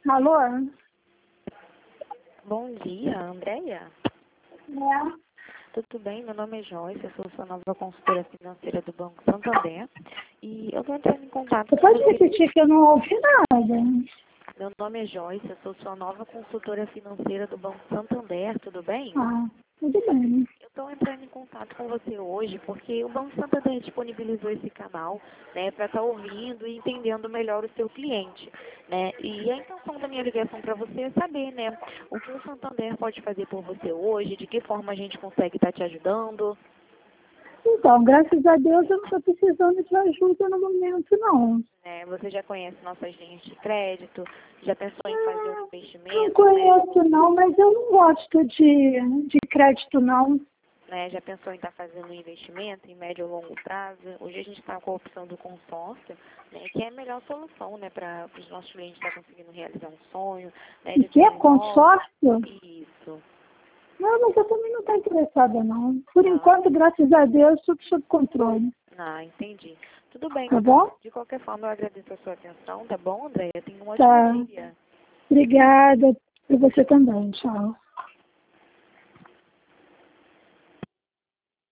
Alô? Bom dia, Andréia. É. Tudo bem? Meu nome é Joyce, eu sou sua nova consultora financeira do Banco Santander. E eu estou entrando em contato Você com pode você. repetir que eu não ouvi nada? Meu nome é Joyce, eu sou sua nova consultora financeira do Banco Santander, tudo bem? Ah, tudo bem. Eu estou entrando em contato com você hoje porque o Banco Santander disponibilizou esse canal, né, para estar ouvindo e entendendo melhor o seu cliente, né? E a intenção da minha ligação para você é saber, né, o que o Santander pode fazer por você hoje, de que forma a gente consegue estar te ajudando. Então, graças a Deus eu não estou precisando de ajuda no momento, não. Né? Você já conhece nossas linhas de crédito, já pensou em fazer um Não investimento, conheço, não, mas eu não gosto de crédito, não. né? Já pensou em estar fazendo um investimento em médio ou longo prazo? Hoje a gente está com a opção do consórcio, né, que é a melhor solução, né, para os nossos clientes estar conseguindo realizar um sonho, né, O de ter que é um imóvel. consórcio? Isso. Não, mas eu também não estou interessada, não. Por Ah, enquanto, graças a Deus, tudo sob controle. entendi. Tudo bem, Tá bom? de qualquer forma eu agradeço a sua atenção, tá bom, Andréia? Tenha um Tá. ótimo dia. Obrigada. E você também. Tchau.